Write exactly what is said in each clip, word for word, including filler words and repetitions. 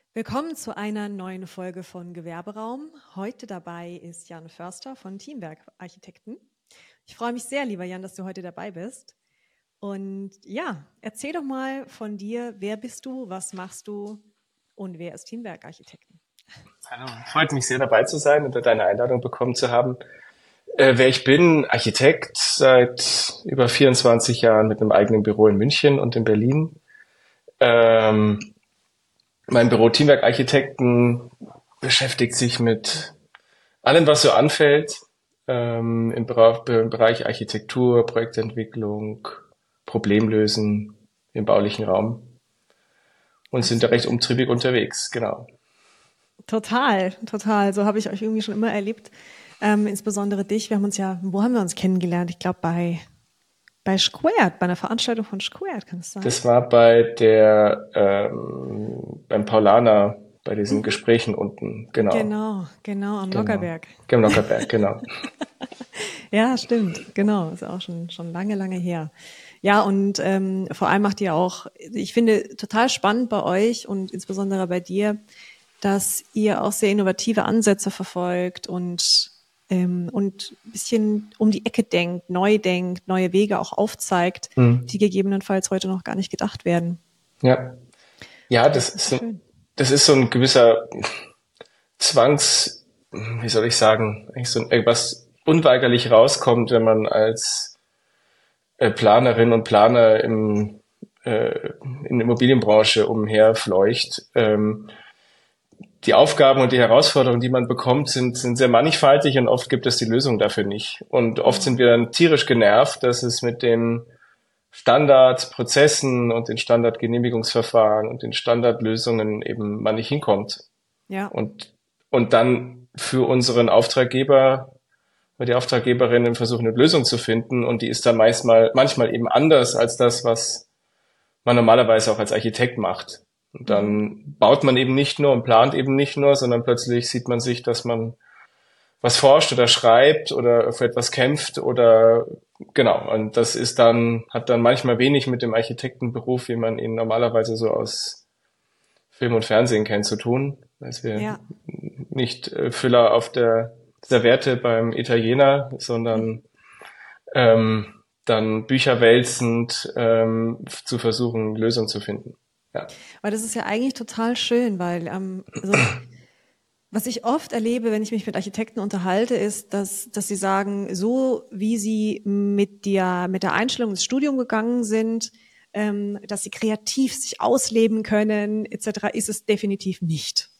Willkommen zu einer neuen Folge von Gewerberaum. Heute dabei ist Jan Förster von Teamwerk Architekten. Ich freue mich sehr, lieber Jan, dass du heute dabei bist. Und ja, erzähl doch mal von dir, wer bist du, was machst du und wer ist Teamwerk Architekten? Hallo, freut mich sehr dabei zu sein und deine Einladung bekommen zu haben. Äh, wer ich bin, Architekt seit über vierundzwanzig Jahren mit einem eigenen Büro in München und in Berlin. Ähm, mein Büro Teamwerk Architekten beschäftigt sich mit allem, was so anfällt, ähm, im, Bera- im Bereich Architektur, Projektentwicklung, Problemlösen im baulichen Raum und sind da recht umtriebig unterwegs, genau. Total, total. So habe ich euch irgendwie schon immer erlebt. Ähm, insbesondere dich. Wir haben uns ja, wo haben wir uns kennengelernt? Ich glaube bei bei Squared, bei einer Veranstaltung von Squared, kann es sein? Das war bei der, ähm, beim Paulaner, bei diesen Mhm. Gesprächen unten, genau, Genau, genau, am genau. Nockherberg. Am Nockherberg, genau. Ja, stimmt, genau, ist auch schon schon lange, lange her. Ja, und ähm, vor allem macht ihr auch, ich finde total spannend bei euch und insbesondere bei dir, dass ihr auch sehr innovative Ansätze verfolgt und ähm, und ein bisschen um die Ecke denkt, neu denkt, neue Wege auch aufzeigt, Hm. die gegebenenfalls heute noch gar nicht gedacht werden. Ja, ja, das Das ist ist so so, schön. das ist so ein gewisser Zwangs, wie soll ich sagen, eigentlich so ein, etwas unweigerlich rauskommt, wenn man als äh, Planerin und Planer im, äh, in der Immobilienbranche umherfleucht. Ähm, die Aufgaben und die Herausforderungen, die man bekommt, sind, sind sehr mannigfaltig und oft gibt es die Lösung dafür nicht. Und oft sind Mhm. wir dann tierisch genervt, dass es mit den Standardprozessen und den Standardgenehmigungsverfahren und den Standardlösungen eben mal nicht hinkommt. Ja, Und, und dann für unseren Auftraggeber oder die Auftraggeberinnen versuchen, eine Lösung zu finden. Und die ist dann manchmal, manchmal eben anders als das, was man normalerweise auch als Architekt macht. Und mhm. dann baut man eben nicht nur und plant eben nicht nur, sondern plötzlich sieht man sich, dass man was forscht oder schreibt oder für etwas kämpft oder genau. Und das ist dann, hat dann manchmal wenig mit dem Architektenberuf, wie man ihn normalerweise so aus Film und Fernsehen kennt, zu tun. Dass wir Ja. nicht äh, Füller auf der Serviette beim Italiener, sondern ähm, dann Bücher wälzend ähm, zu versuchen, Lösungen zu finden. Ja. Weil das ist ja eigentlich total schön, weil ähm, also was ich oft erlebe, wenn ich mich mit Architekten unterhalte, ist, dass, dass sie sagen, so wie sie mit der, mit der Einstellung ins Studium gegangen sind, ähm, dass sie kreativ sich ausleben können, et cetera, ist es definitiv nicht.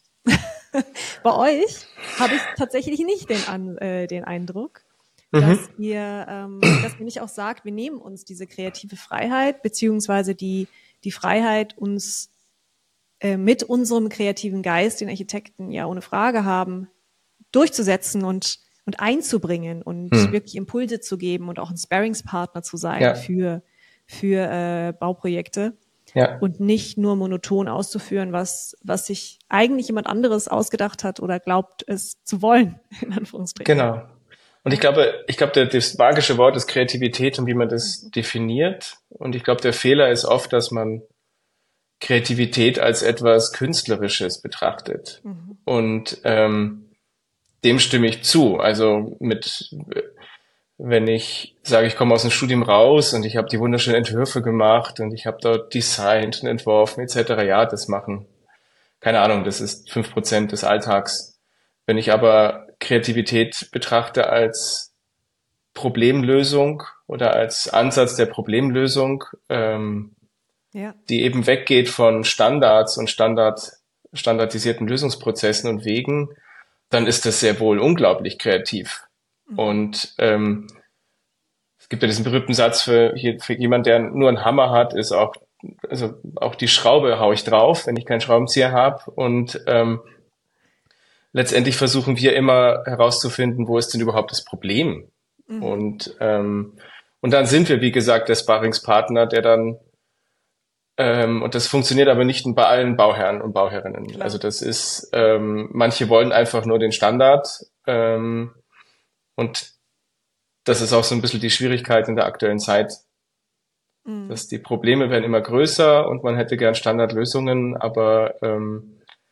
Bei euch habe ich tatsächlich nicht den, An, äh, den Eindruck, dass Mhm. ihr, ähm, dass ihr nicht auch sagt, wir nehmen uns diese kreative Freiheit, beziehungsweise die, die Freiheit, uns äh, mit unserem kreativen Geist, den Architekten ja ohne Frage haben, durchzusetzen und, und einzubringen und Hm. wirklich Impulse zu geben und auch ein Sparringspartner zu sein Ja, für, für äh, Bauprojekte ja, und nicht nur monoton auszuführen, was, was sich eigentlich jemand anderes ausgedacht hat oder glaubt, es zu wollen, in Anführungsstrichen. genau. Und ich Ja. glaube, ich glaube, der, das magische Wort ist Kreativität und wie man das Mhm. definiert. Und ich glaube, der Fehler ist oft, dass man Kreativität als etwas Künstlerisches betrachtet. Mhm. Und ähm, dem stimme ich zu. Also mit, wenn ich sage, ich komme aus dem Studium raus und ich habe die wunderschönen Entwürfe gemacht und ich habe dort designt und entworfen et cetera. Ja, das machen, keine Ahnung, das ist fünf Prozent des Alltags. Wenn ich aber Kreativität betrachte als Problemlösung oder als Ansatz der Problemlösung, ähm, Ja. die eben weggeht von Standards und Standard, standardisierten Lösungsprozessen und Wegen, dann ist das sehr wohl unglaublich kreativ. Mhm. Und ähm, es gibt ja diesen berühmten Satz für, hier, für jemand, der nur einen Hammer hat, ist auch, also auch die Schraube haue ich drauf, wenn ich keinen Schraubenzieher habe. Und ähm, letztendlich versuchen wir immer herauszufinden, wo ist denn überhaupt das Problem? Mhm. Und ähm, und dann sind wir, wie gesagt, der Sparringspartner, der dann ähm, und das funktioniert aber nicht bei allen Bauherren und Bauherrinnen. Also Klar. das ist, ähm, manche wollen einfach nur den Standard ähm, und das ist auch so ein bisschen die Schwierigkeit in der aktuellen Zeit, Mhm. dass die Probleme werden immer größer und man hätte gern Standardlösungen, aber ähm,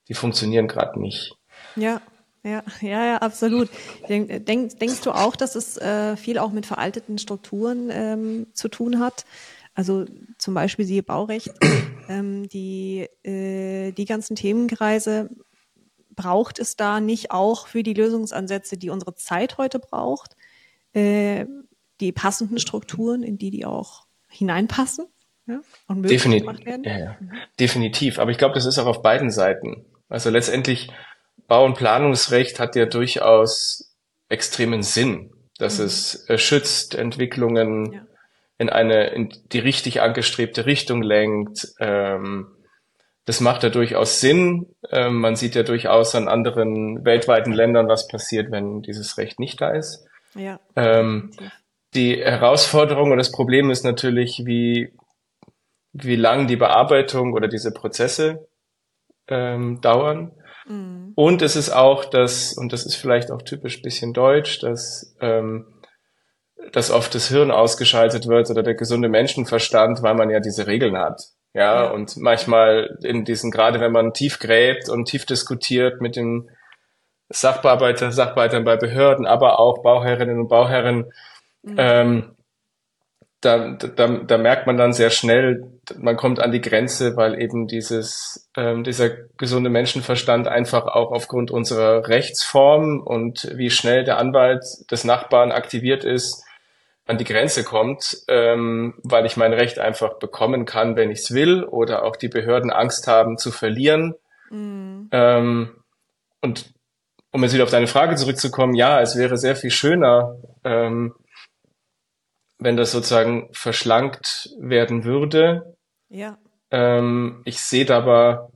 die funktionieren gerade nicht. Ja, ja, ja, ja, absolut. Denk, denk, denkst du auch, dass es äh, viel auch mit veralteten Strukturen ähm, zu tun hat? Also zum Beispiel siehe Baurecht, ähm, die, äh, die ganzen Themenkreise, braucht es da nicht auch für die Lösungsansätze, die unsere Zeit heute braucht, äh, die passenden Strukturen, in die die auch hineinpassen, ja, und möglich Definit- gemacht werden? ja, ja. Definitiv. Aber ich glaube, das ist auch auf beiden Seiten. Also letztendlich Bau- und Planungsrecht hat ja durchaus extremen Sinn, dass Mhm. es äh, schützt, Entwicklungen Ja. in eine, in die richtig angestrebte Richtung lenkt. Ähm, das macht ja durchaus Sinn. Ähm, man sieht ja durchaus an anderen weltweiten Ländern, was passiert, wenn dieses Recht nicht da ist. Ja, Ähm, definitiv. die Herausforderung und das Problem ist natürlich, wie, wie lang die Bearbeitung oder diese Prozesse ähm, dauern. Mhm. Und es ist auch das, und das ist vielleicht auch typisch bisschen deutsch, dass, ähm, dass oft das Hirn ausgeschaltet wird oder der gesunde Menschenverstand, weil man ja diese Regeln hat. Ja, Ja. und manchmal in diesen, gerade wenn man tief gräbt und tief diskutiert mit den Sachbearbeiter, Sachbearbeitern bei Behörden, aber auch Bauherrinnen und Bauherren, Mhm. ähm, da, da, da merkt man dann sehr schnell, man kommt an die Grenze, weil eben dieses, ähm, dieser gesunde Menschenverstand einfach auch aufgrund unserer Rechtsform und wie schnell der Anwalt des Nachbarn aktiviert ist, an die Grenze kommt, ähm, weil ich mein Recht einfach bekommen kann, wenn ich es will, oder auch die Behörden Angst haben zu verlieren. Mhm. Ähm, und um jetzt wieder auf deine Frage zurückzukommen, ja, es wäre sehr viel schöner, ähm, wenn das sozusagen verschlankt werden würde. Ja. Ähm, ich sehe da aber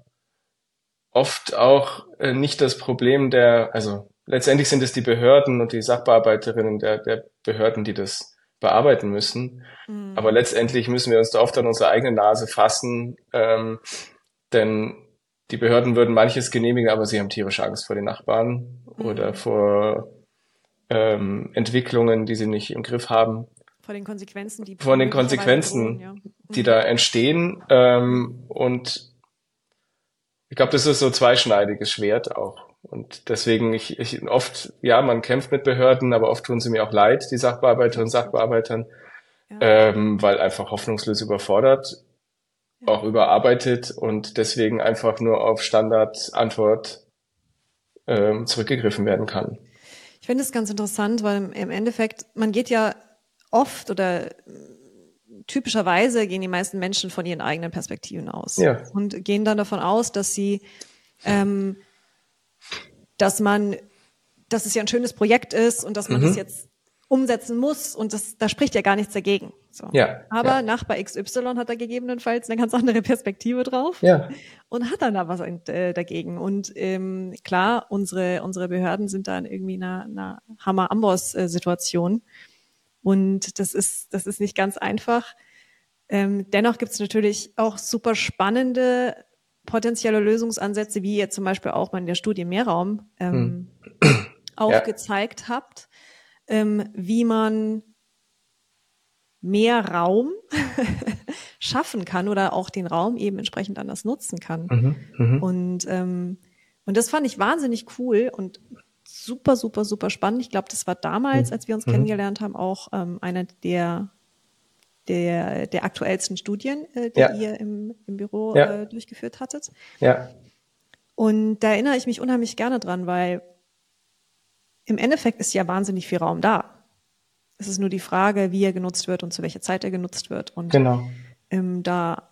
oft auch äh, nicht das Problem der, also letztendlich sind es die Behörden und die Sachbearbeiterinnen der, der Behörden, die das bearbeiten müssen. Mhm. Aber letztendlich müssen wir uns da oft an unsere eigene Nase fassen, ähm, denn die Behörden würden manches genehmigen, aber sie haben tierische Angst vor den Nachbarn oder Mhm. vor ähm, Entwicklungen, die sie nicht im Griff haben. Vor den Konsequenzen, die Von den möglicherweise drohen, ja. Konsequenzen, die Mhm. da entstehen. Ähm, und ich glaube, das ist so zweischneidiges Schwert auch. Und deswegen, ich, ich oft, ja, man kämpft mit Behörden, aber oft tun sie mir auch leid, die Sachbearbeiterinnen und Absolut. Sachbearbeitern, Ja. ähm, weil einfach hoffnungslos überfordert, Ja. auch überarbeitet und deswegen einfach nur auf Standardantwort ähm, zurückgegriffen werden kann. Ich finde es ganz interessant, weil im Endeffekt, man geht ja oft oder typischerweise gehen die meisten Menschen von ihren eigenen Perspektiven aus Ja. und gehen dann davon aus, dass sie, ähm, dass man, dass es ja ein schönes Projekt ist und dass man Mhm. das jetzt umsetzen muss und das, da spricht ja gar nichts dagegen. So. Ja, Aber ja. Nachbar X Y hat da gegebenenfalls eine ganz andere Perspektive drauf. Ja. Und hat dann da was äh, dagegen. Und ähm, klar, unsere unsere Behörden sind da in irgendwie einer, einer Hammer-Amboss-Situation. Und das ist das ist nicht ganz einfach. Ähm, dennoch gibt es natürlich auch super spannende potenzielle Lösungsansätze, wie ihr zum Beispiel auch mal in der Studie Mehrraum ähm, Hm. aufgezeigt Ja. habt, ähm, wie man mehr Raum schaffen kann oder auch den Raum eben entsprechend anders nutzen kann. Mhm. Mhm. Und, ähm, und das fand ich wahnsinnig cool und super, super, super spannend. Ich glaube, das war damals, als wir uns Mhm. kennengelernt haben, auch ähm, eine der, der, der aktuellsten Studien, äh, die Ja. ihr im, im Büro Ja. äh, durchgeführt hattet. Ja. Und da erinnere ich mich unheimlich gerne dran, weil im Endeffekt ist ja wahnsinnig viel Raum da. Es ist nur die Frage, wie er genutzt wird und zu welcher Zeit er genutzt wird. Und Genau. ähm, da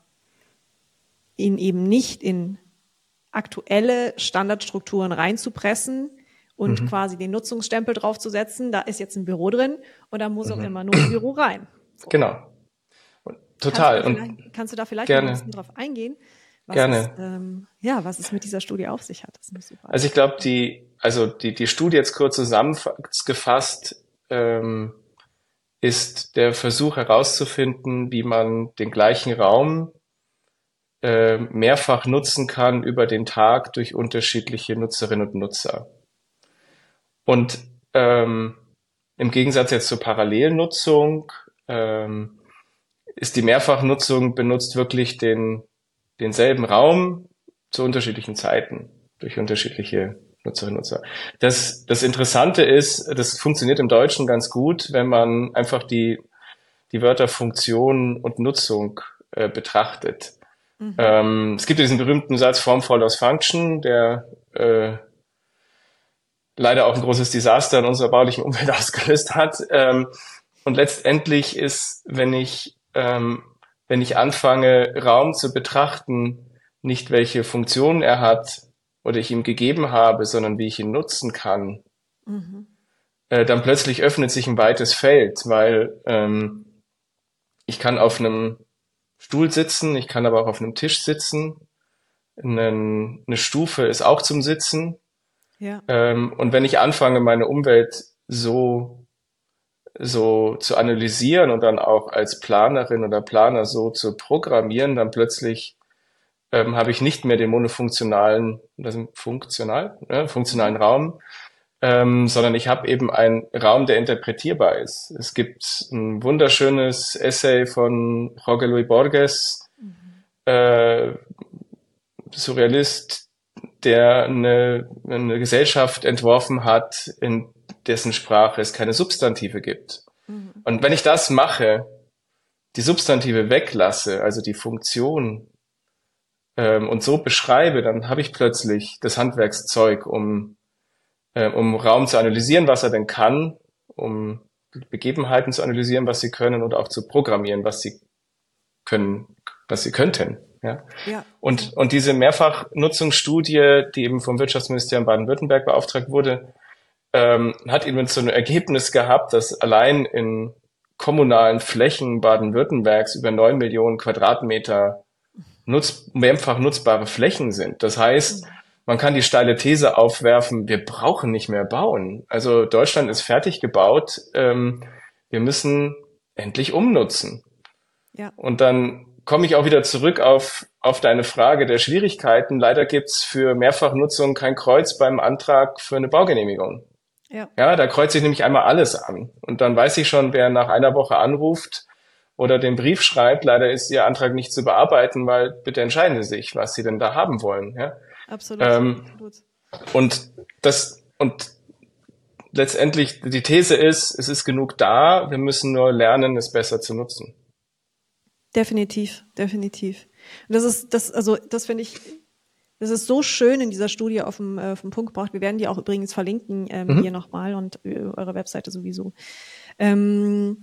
ihn eben nicht in aktuelle Standardstrukturen reinzupressen und Mhm. quasi den Nutzungsstempel draufzusetzen, da ist jetzt ein Büro drin und da muss auch immer nur ein Büro rein. So. Genau. Total. Kannst du, Und kannst du da vielleicht gerne. noch ein bisschen drauf eingehen, was Gerne. es, ähm, ja, was es mit dieser Studie auf sich hat? Das ist super. Also ich glaube, die, also die, die Studie jetzt kurz zusammengefasst, ähm, ist der Versuch herauszufinden, wie man den gleichen Raum äh, mehrfach nutzen kann über den Tag durch unterschiedliche Nutzerinnen und Nutzer. Und ähm, im Gegensatz jetzt zur Parallelnutzung ähm, ist die Mehrfachnutzung benutzt wirklich den denselben Raum zu unterschiedlichen Zeiten. durch unterschiedliche Nutzerinnen und Nutzer. Das, das Interessante ist, das funktioniert im Deutschen ganz gut, wenn man einfach die, die Wörter Funktion und Nutzung äh, betrachtet. Mhm. Ähm, es gibt diesen berühmten Satz Form follows Function, der äh, leider auch ein großes Desaster in unserer baulichen Umwelt ausgelöst hat. Ähm, und letztendlich ist, wenn ich, ähm, wenn ich anfange, Raum zu betrachten, nicht welche Funktion er hat oder ich ihm gegeben habe, sondern wie ich ihn nutzen kann, mhm. äh, dann plötzlich öffnet sich ein weites Feld, weil ähm, ich kann auf einem Stuhl sitzen, ich kann aber auch auf einem Tisch sitzen. Eine, eine Stufe ist auch zum Sitzen. Ja. Ähm, und wenn ich anfange, meine Umwelt so, so zu analysieren und dann auch als Planerin oder Planer so zu programmieren, dann plötzlich ähm, habe ich nicht mehr den monofunktionalen, das ist funktional, ne, funktionalen Raum, ähm, sondern ich habe eben einen Raum, der interpretierbar ist. Es gibt ein wunderschönes Essay von Jorge Luis Borges, mhm. äh, Surrealist, der eine, eine Gesellschaft entworfen hat, in dessen Sprache es keine Substantive gibt. Mhm. Und wenn ich das mache, die Substantive weglasse, also die Funktion, ähm, und so beschreibe, dann habe ich plötzlich das Handwerkszeug, um, äh, um Raum zu analysieren, was er denn kann, um Begebenheiten zu analysieren, was sie können und auch zu programmieren, was sie können, was sie könnten. Ja. Ja. Und, und diese Mehrfachnutzungsstudie, die eben vom Wirtschaftsministerium Baden-Württemberg beauftragt wurde, ähm, hat eben so ein Ergebnis gehabt, dass allein in kommunalen Flächen Baden-Württembergs über neun Millionen Quadratmeter nutz, mehrfach nutzbare Flächen sind. Das heißt, man kann die steile These aufwerfen, wir brauchen nicht mehr bauen. Also Deutschland ist fertig gebaut, ähm, wir müssen endlich umnutzen. Ja. Und dann komme ich auch wieder zurück auf, auf deine Frage der Schwierigkeiten. Leider gibt's für Mehrfachnutzung kein Kreuz beim Antrag für eine Baugenehmigung. Ja. Ja, da kreuze ich nämlich einmal alles an. Und dann weiß ich schon, wer nach einer Woche anruft oder den Brief schreibt, leider ist Ihr Antrag nicht zu bearbeiten, weil bitte entscheiden Sie sich, was Sie denn da haben wollen. Ja? Absolut. Ähm, Absolut. Und das, und letztendlich die These ist, es ist genug da, wir müssen nur lernen, es besser zu nutzen. Definitiv, definitiv. Und das ist, das, also, das finde ich, das ist so schön in dieser Studie auf dem, äh, auf den Punkt gebracht. Wir werden die auch übrigens verlinken, ähm, mhm. hier nochmal und äh, eure Webseite sowieso. Ähm,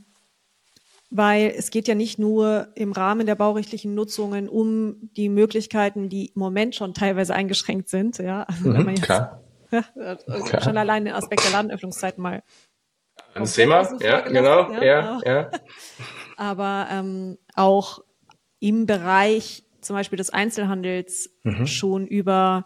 weil es geht ja nicht nur im Rahmen der baurechtlichen Nutzungen um die Möglichkeiten, die im Moment schon teilweise eingeschränkt sind, ja. Also, mhm, wenn man jetzt, klar. Ja, klar. Schon allein den Aspekt der Ladenöffnungszeiten mal. Das Thema, ja, genau, ja, ja. ja. Aber ähm, auch im Bereich zum Beispiel des Einzelhandels mhm. schon über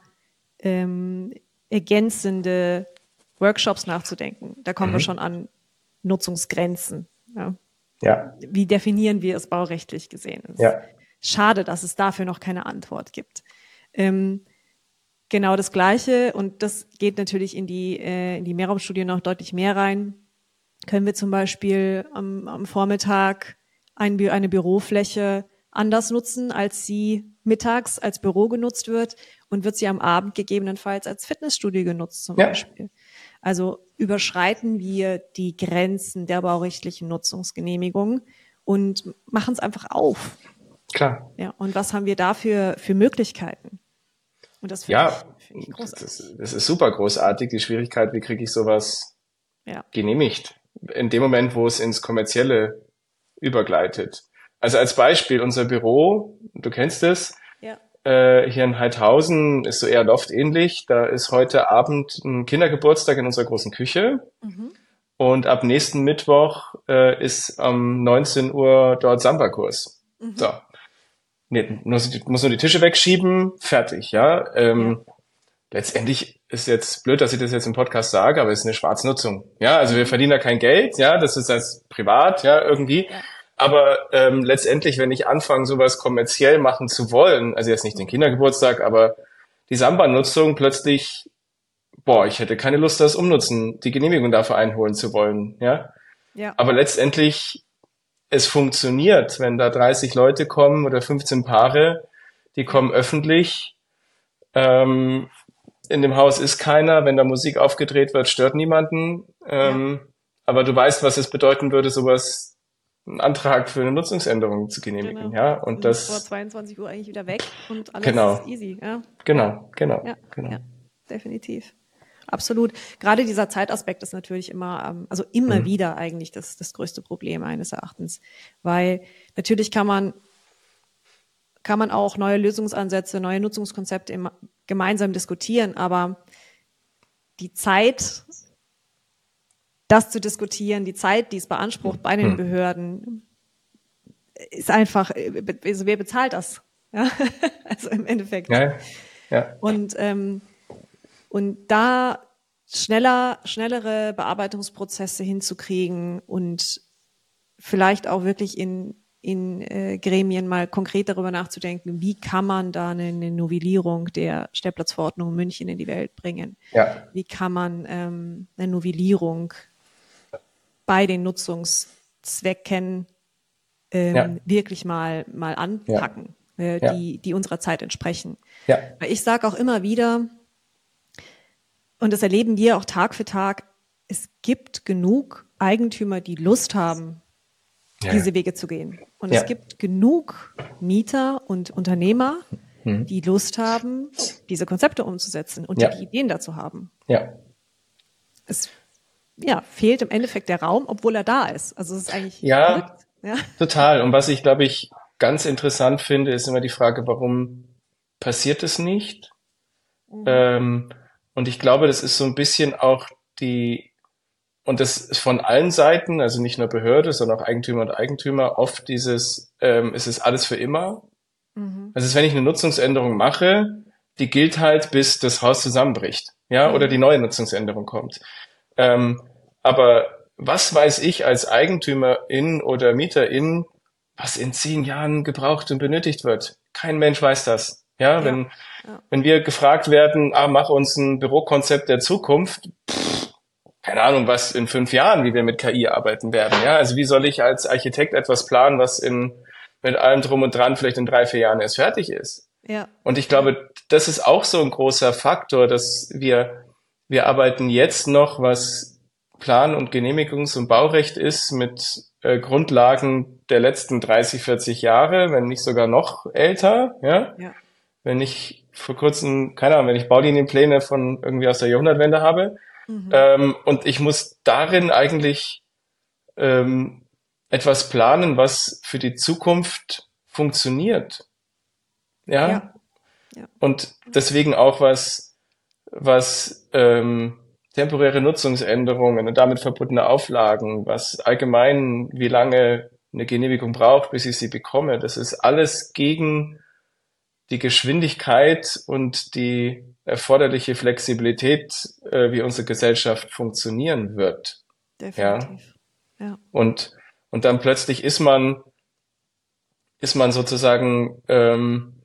ähm, ergänzende Workshops nachzudenken. Da kommen mhm. wir schon an Nutzungsgrenzen. Ja. Ja. Wie definieren wir es baurechtlich gesehen? Es ja. Schade, dass es dafür noch keine Antwort gibt. Ähm, genau das Gleiche, und das geht natürlich in die, äh, in die Mehrraumstudie noch deutlich mehr rein. Können wir zum Beispiel am, am Vormittag ein, eine Bürofläche anders nutzen, als sie mittags als Büro genutzt wird, und wird sie am Abend gegebenenfalls als Fitnessstudio genutzt zum ja. Beispiel. Also überschreiten wir die Grenzen der baurechtlichen Nutzungsgenehmigung und machen es einfach auf. Klar. Ja, und was haben wir da für, für Möglichkeiten? Und das finde ja, ich, find ich großartig. Das, das ist super großartig. Die Schwierigkeit, wie kriege ich sowas ja. genehmigt? In dem Moment, wo es ins Kommerzielle übergleitet. Also als Beispiel, unser Büro, du kennst es, ja. äh, hier in Heidhausen ist so eher loftähnlich. Da ist heute Abend ein Kindergeburtstag in unserer großen Küche. Mhm. Und ab nächsten Mittwoch äh, ist um neunzehn Uhr dort Samba-Kurs. Mhm. So. Nee, muss, muss nur die Tische wegschieben, fertig, ja. Ähm, ja. Letztendlich ist jetzt blöd, dass ich das jetzt im Podcast sage, aber es ist eine Schwarznutzung. Ja, also wir verdienen da kein Geld, ja, das ist als privat, ja, irgendwie. Ja. Aber ähm, letztendlich, wenn ich anfange, sowas kommerziell machen zu wollen, also jetzt nicht den Kindergeburtstag, aber die Samba-Nutzung plötzlich, boah, ich hätte keine Lust, das umnutzen, die Genehmigung dafür einholen zu wollen, ja. Ja. Aber letztendlich, es funktioniert, wenn da dreißig Leute kommen oder fünfzehn Paare, die kommen öffentlich, ähm, in dem Haus ist keiner, wenn da Musik aufgedreht wird, stört niemanden. Ähm, ja. Aber du weißt, was es bedeuten würde, sowas, einen Antrag für eine Nutzungsänderung zu genehmigen. Genau. Ja, und du das. Vor zweiundzwanzig Uhr eigentlich wieder weg und alles genau. ist easy. Ja. Genau, ja. genau, ja. genau. Ja, definitiv. Absolut. Gerade dieser Zeitaspekt ist natürlich immer, also immer mhm. wieder eigentlich das, das größte Problem eines Erachtens. Weil natürlich kann man, kann man auch neue Lösungsansätze, neue Nutzungskonzepte immer gemeinsam diskutieren, aber die Zeit, das zu diskutieren, die Zeit, die es beansprucht bei den mhm. Behörden, ist einfach, also wer bezahlt das? Ja? Also im Endeffekt. Ja, ja. Und, ähm, und da schneller, schnellere Bearbeitungsprozesse hinzukriegen und vielleicht auch wirklich in, in äh, Gremien mal konkret darüber nachzudenken, wie kann man da eine, eine Novellierung der Stellplatzverordnung in München in die Welt bringen? Ja. Wie kann man ähm, eine Novellierung bei den Nutzungszwecken ähm, ja. wirklich mal, mal anpacken, ja. Äh, die, ja. die unserer Zeit entsprechen? Ja. Weil ich sage auch immer wieder, und das erleben wir auch Tag für Tag, es gibt genug Eigentümer, die Lust haben, ja. diese Wege zu gehen. Und ja. es gibt genug Mieter und Unternehmer, mhm. die Lust haben, diese Konzepte umzusetzen und ja. die Ideen dazu haben. Ja. Es ja, fehlt im Endeffekt der Raum, obwohl er da ist. Also es ist eigentlich ja, verrückt. Ja, total. Und was ich, glaube ich, ganz interessant finde, ist immer die Frage, warum passiert es nicht? Mhm. Ähm, Und ich glaube, das ist so ein bisschen auch die, und das ist von allen Seiten, also nicht nur Behörde, sondern auch Eigentümer und Eigentümer, oft dieses, ähm, es ist alles für immer. Mhm. Also wenn ich eine Nutzungsänderung mache, die gilt halt, bis das Haus zusammenbricht, ja, mhm. oder die neue Nutzungsänderung kommt. Ähm, aber was weiß ich als Eigentümerin oder Mieterin, was in zehn Jahren gebraucht und benötigt wird? Kein Mensch weiß das. Ja, ja. wenn Ja. Wenn wir gefragt werden, ah, mach uns ein Bürokonzept der Zukunft, pff, keine Ahnung, was in fünf Jahren, wie wir mit K I arbeiten werden. Ja, also wie soll ich als Architekt etwas planen, was in mit allem drum und dran vielleicht in drei, vier Jahren erst fertig ist? Ja. Und ich glaube, das ist auch so ein großer Faktor, dass wir wir arbeiten jetzt noch, was Plan- und Genehmigungs- und Baurecht ist, mit äh, Grundlagen der letzten dreißig, vierzig Jahre, wenn nicht sogar noch älter. Ja. ja. Wenn ich vor kurzem, keine Ahnung, wenn ich Baulinienpläne von irgendwie aus der Jahrhundertwende habe, mhm. ähm, und ich muss darin eigentlich ähm, etwas planen, was für die Zukunft funktioniert. Ja. ja. ja. Und deswegen auch was, was ähm, temporäre Nutzungsänderungen und damit verbundene Auflagen, was allgemein, wie lange eine Genehmigung braucht, bis ich sie bekomme, das ist alles gegen die Geschwindigkeit und die erforderliche Flexibilität, äh, wie unsere Gesellschaft funktionieren wird. Definitiv. Ja. ja. Und, und dann plötzlich ist man, ist man sozusagen ähm,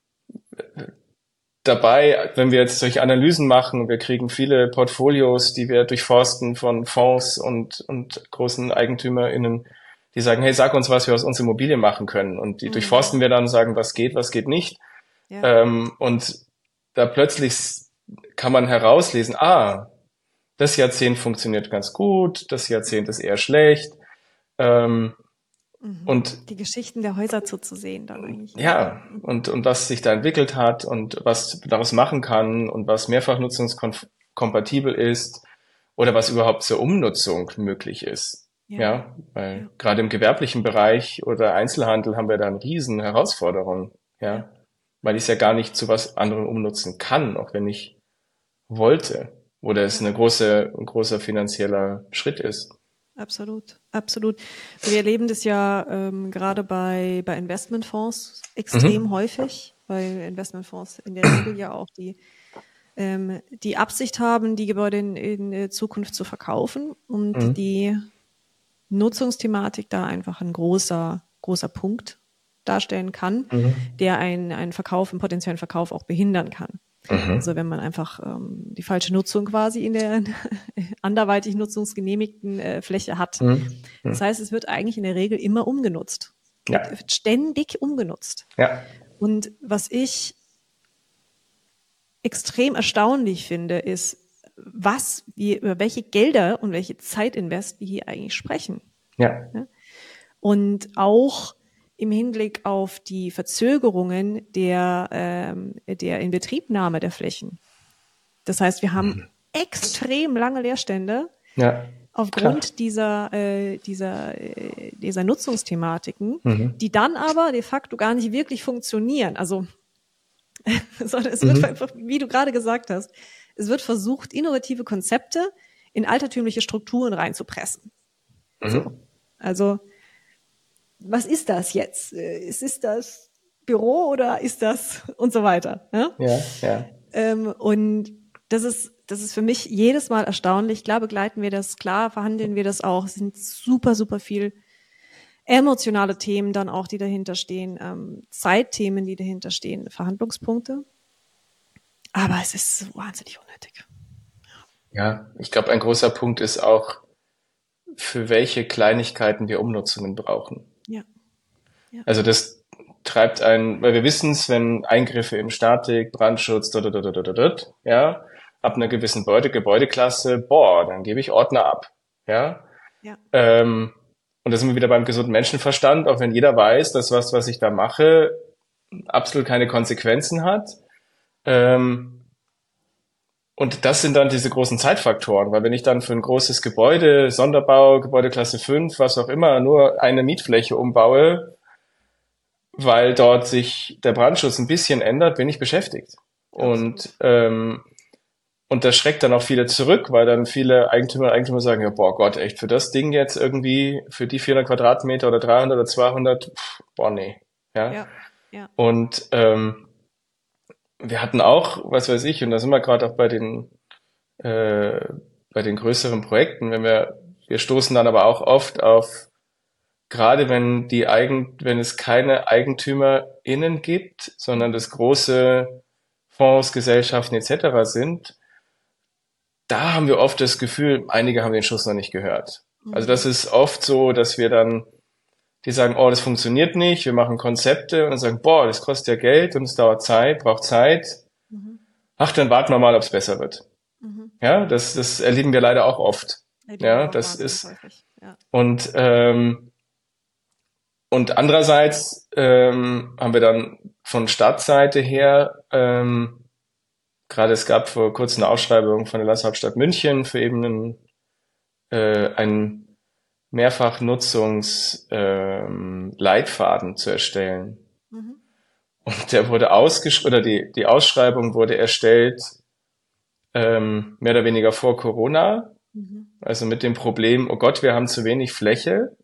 dabei, wenn wir jetzt solche Analysen machen, wir kriegen viele Portfolios, die wir durchforsten von Fonds und, und großen EigentümerInnen, die sagen, hey, sag uns, was wir aus unserer Immobilie machen können. Und die mhm. durchforsten wir dann und sagen, was geht, was geht nicht. Ja. Ähm, und da plötzlich kann man herauslesen, ah, das Jahrzehnt funktioniert ganz gut, das Jahrzehnt ist eher schlecht. Ähm, mhm. und die Geschichten der Häuser zuzusehen dann eigentlich. Ja, und, und was sich da entwickelt hat und was daraus machen kann und was mehrfach nutzungskompatibel ist oder was überhaupt zur Umnutzung möglich ist. Ja, ja weil ja. gerade im gewerblichen Bereich oder Einzelhandel haben wir da eine riesen Herausforderung. Ja. ja. Weil ich es ja gar nicht zu was anderem umnutzen kann, auch wenn ich wollte. Oder es eine große, ein großer finanzieller Schritt ist. Absolut, absolut. Wir erleben das ja ähm, gerade bei, bei Investmentfonds extrem mhm. häufig, weil Investmentfonds in der Regel ja auch die, ähm, die Absicht haben, die Gebäude in, in Zukunft zu verkaufen und mhm. die Nutzungsthematik da einfach ein großer, großer Punkt darstellen kann, mhm. der einen, einen Verkauf, einen potenziellen Verkauf auch behindern kann. Mhm. Also wenn man einfach ähm, die falsche Nutzung quasi in der anderweitig nutzungsgenehmigten äh, Fläche hat. Mhm. Das heißt, es wird eigentlich in der Regel immer umgenutzt. Ja. Wird ständig umgenutzt. Ja. Und was ich extrem erstaunlich finde, ist, was wir, über welche Gelder und welche Zeitinvest wir hier eigentlich sprechen. Ja. Und auch im Hinblick auf die Verzögerungen der, ähm, der Inbetriebnahme der Flächen. Das heißt, wir haben mhm. extrem lange Leerstände ja, aufgrund klar. dieser, äh, dieser, äh, dieser Nutzungsthematiken, mhm. die dann aber de facto gar nicht wirklich funktionieren. Also, sondern es wird mhm. einfach, wie du gerade gesagt hast, es wird versucht, innovative Konzepte in altertümliche Strukturen reinzupressen. Mhm. So. Also, was ist das jetzt? Ist, ist das Büro oder ist das und so weiter? Ja, ja. ja. Ähm, und das ist, das ist für mich jedes Mal erstaunlich. Klar begleiten wir das, klar verhandeln wir das auch. Es sind super, super viel emotionale Themen dann auch, die dahinter stehen, ähm, Zeitthemen, die dahinter stehen, Verhandlungspunkte. Aber es ist wahnsinnig unnötig. Ja, ich glaube, ein großer Punkt ist auch, für welche Kleinigkeiten wir Umnutzungen brauchen. Ja. ja. Also das treibt einen, weil wir wissen es, wenn Eingriffe in Statik, Brandschutz, dot, dot, dot, dot, dot, ja, ab einer gewissen Gebäude, Gebäudeklasse, boah, dann gebe ich Ordner ab. Ja. ja. Ähm, und da sind wir wieder beim gesunden Menschenverstand, auch wenn jeder weiß, dass was, was ich da mache, absolut keine Konsequenzen hat. Ähm, Und das sind dann diese großen Zeitfaktoren, weil wenn ich dann für ein großes Gebäude, Sonderbau, Gebäudeklasse fünf, was auch immer, nur eine Mietfläche umbaue, weil dort sich der Brandschutz ein bisschen ändert, bin ich beschäftigt. Und, ähm, und das schreckt dann auch viele zurück, weil dann viele Eigentümer, Eigentümer sagen, ja, boah Gott, echt, für das Ding jetzt irgendwie, für die vierhundert Quadratmeter oder dreihundert oder zweihundert, pff, boah, nee. Ja. ja, ja. Und, ähm, wir hatten auch, was weiß ich, und da sind wir gerade auch bei den äh, bei den größeren Projekten, wenn wir wir stoßen dann aber auch oft auf, gerade wenn die Eigen, wenn es keine EigentümerInnen gibt, sondern das große Fonds, Gesellschaften et cetera sind, da haben wir oft das Gefühl, einige haben den Schuss noch nicht gehört. Also das ist oft so, dass wir dann die sagen, oh, das funktioniert nicht, wir machen Konzepte und dann sagen, boah, das kostet ja Geld und es dauert Zeit, braucht Zeit. Mhm. Ach, dann warten wir mal, ob es besser wird. Mhm. Ja, das, das erleben wir leider auch oft. Erleben ja, das ist ja. und ähm, und andererseits ähm, haben wir dann von Stadtseite her ähm, gerade es gab vor kurzem eine Ausschreibung von der Landeshauptstadt München für eben einen, äh, einen Mehrfachnutzungsleitfaden ähm, zu erstellen. Mhm. Und der wurde ausgeschrieben, oder die, die Ausschreibung wurde erstellt ähm, mehr oder weniger vor Corona. Mhm. Also mit dem Problem, oh Gott, wir haben zu wenig Fläche.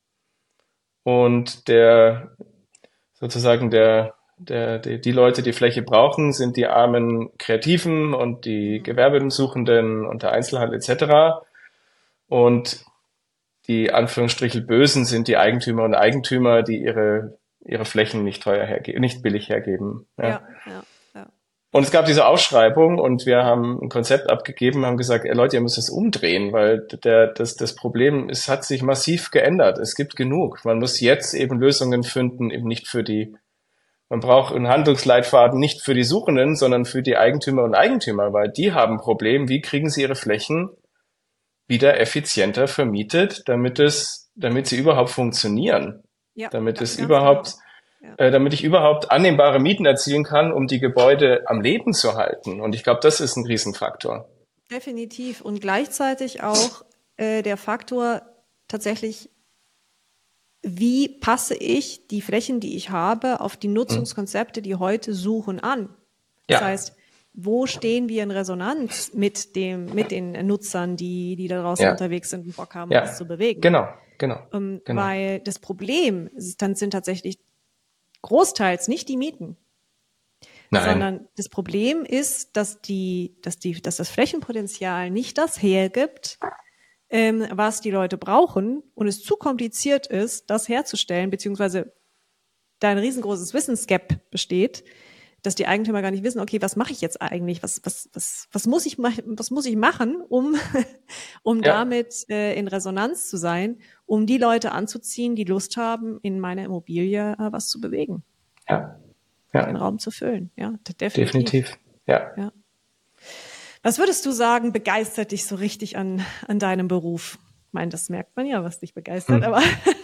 Und der sozusagen der, der, die, die Leute, die Fläche brauchen, sind die armen Kreativen und die Gewerbesuchenden und der Einzelhandel et cetera. Und die Anführungsstriche Bösen sind die Eigentümer und Eigentümer, die ihre ihre Flächen nicht teuer hergeben, nicht billig hergeben. Ja. Ja, ja, ja. Und es gab diese Ausschreibung und wir haben ein Konzept abgegeben, haben gesagt, ey Leute, ihr müsst das umdrehen, weil der das das Problem, es hat sich massiv geändert. Es gibt genug. Man muss jetzt eben Lösungen finden, eben nicht für die. Man braucht einen Handlungsleitfaden nicht für die Suchenden, sondern für die Eigentümer und Eigentümer, weil die haben ein Problem. Wie kriegen sie ihre Flächen wieder effizienter vermietet, damit es, damit sie überhaupt funktionieren, ja, damit es überhaupt, genau. ja. äh, damit ich überhaupt annehmbare Mieten erzielen kann, um die Gebäude am Leben zu halten. Und ich glaube, das ist ein Riesenfaktor. Definitiv und gleichzeitig auch äh, der Faktor tatsächlich, wie passe ich die Flächen, die ich habe, auf die Nutzungskonzepte, die heute suchen, an? Das ja. heißt, wo stehen wir in Resonanz mit dem, mit den Nutzern, die, die da draußen ja. unterwegs sind und Bock haben, ja. was zu bewegen? Genau, genau, ähm, genau. Weil das Problem ist, dann sind tatsächlich großteils nicht die Mieten. Nein. Sondern das Problem ist, dass die, dass die, dass das Flächenpotenzial nicht das hergibt, ähm, was die Leute brauchen und es zu kompliziert ist, das herzustellen, beziehungsweise da ein riesengroßes Wissensgap besteht, dass die Eigentümer gar nicht wissen, okay, was mache ich jetzt eigentlich? Was, was, was, was muss ich machen, was muss ich machen, um, um ja. damit äh, in Resonanz zu sein, um die Leute anzuziehen, die Lust haben, in meiner Immobilie äh, was zu bewegen. Ja. ja. Den Raum zu füllen. Ja, definitiv. Definitiv. Ja. Ja. Was würdest du sagen, begeistert dich so richtig an, an deinem Beruf? Ich meine, das merkt man ja, was dich begeistert, Hm. aber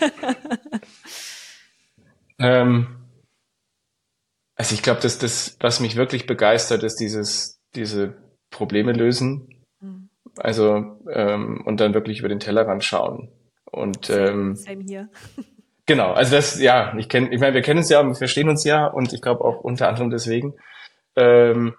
ähm, also ich glaube, dass das, was mich wirklich begeistert, ist dieses, diese Probleme lösen. Hm. Also ähm, und dann wirklich über den Tellerrand schauen. Und same, ähm, same hier. genau, also das, ja, ich kenne, ich meine, wir kennen uns ja, wir verstehen uns ja und ich glaube auch unter anderem deswegen. Ähm,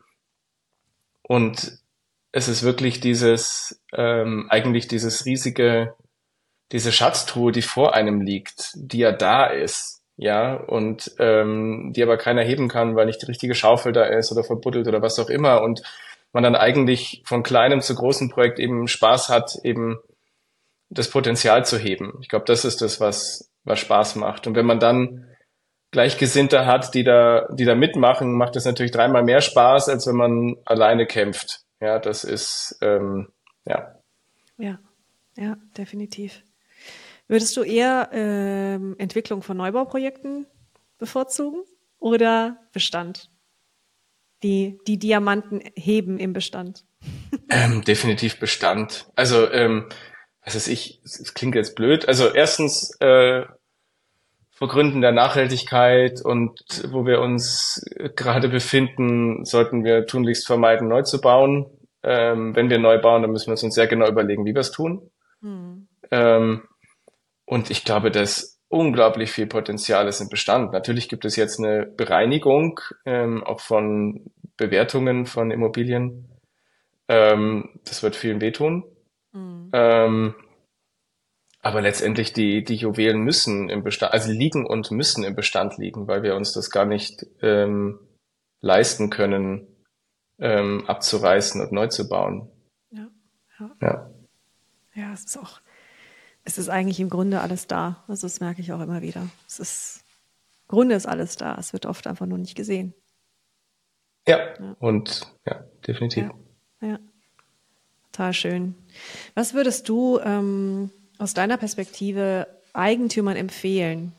und es ist wirklich dieses, ähm, eigentlich dieses riesige, diese Schatztruhe, die vor einem liegt, die ja da ist, ja, und ähm, die aber keiner heben kann, weil nicht die richtige Schaufel da ist oder verbuddelt oder was auch immer. Und man dann eigentlich von kleinem zu großem Projekt eben Spaß hat, eben das Potenzial zu heben. Ich glaube, das ist das, was, was Spaß macht. Und wenn man dann Gleichgesinnte hat, die da, die da mitmachen, macht das natürlich dreimal mehr Spaß, als wenn man alleine kämpft. Ja, das ist, ähm, ja. Ja, ja, definitiv. Würdest du eher ähm, Entwicklung von Neubauprojekten bevorzugen oder Bestand? Die, die Diamanten heben im Bestand. Ähm, definitiv Bestand. Also, ähm, was weiß ich, es klingt jetzt blöd. Also erstens, äh, vor Gründen der Nachhaltigkeit und wo wir uns gerade befinden, sollten wir tunlichst vermeiden, neu zu bauen. Ähm, wenn wir neu bauen, dann müssen wir uns sehr genau überlegen, wie wir es tun. Hm. Ähm, und ich glaube, dass unglaublich viel Potenzial ist im Bestand. Natürlich gibt es jetzt eine Bereinigung, ähm, auch von Bewertungen von Immobilien. Ähm, das wird vielen wehtun. Hm. Ähm, aber letztendlich die, die Juwelen müssen im Bestand, also liegen und müssen im Bestand liegen, weil wir uns das gar nicht ähm, leisten können, ähm, abzureißen und neu zu bauen. Ja, ja. Ja. Ja, es ist auch, es ist eigentlich im Grunde alles da. Also das merke ich auch immer wieder. Es ist, im Grunde ist alles da. Es wird oft einfach nur nicht gesehen. Ja, Ja. und ja, definitiv. Ja, ja. Total schön. Was würdest du ähm, aus deiner Perspektive Eigentümern empfehlen,